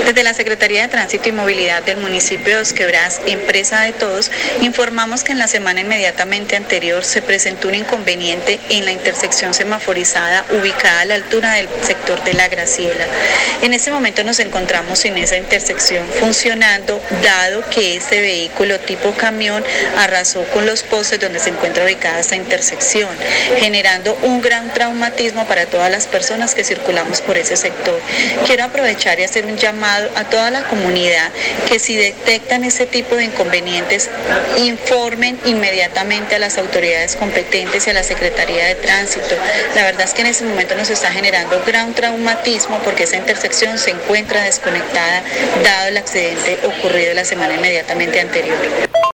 Desde la Secretaría de Tránsito y Movilidad del municipio de Dos Quebradas, empresa de todos, informamos que en la semana inmediatamente anterior se presentó un inconveniente en la intersección semaforizada ubicada a la altura del sector de La Graciela. En este momento nos encontramos en esa intersección funcionando, dado que este vehículo tipo camión arrasó con los postes donde se encuentra ubicada esta intersección, generando un gran traumatismo para todas las personas que circulamos por ese sector. Quiero aprovechar y hacer un llamado a toda la comunidad que si detectan ese tipo de inconvenientes, informen inmediatamente a las autoridades competentes y a la Secretaría de Tránsito. La verdad es que en ese momento nos está generando gran traumatismo porque esa intersección se encuentra desconectada dado el accidente ocurrido la semana inmediatamente anterior.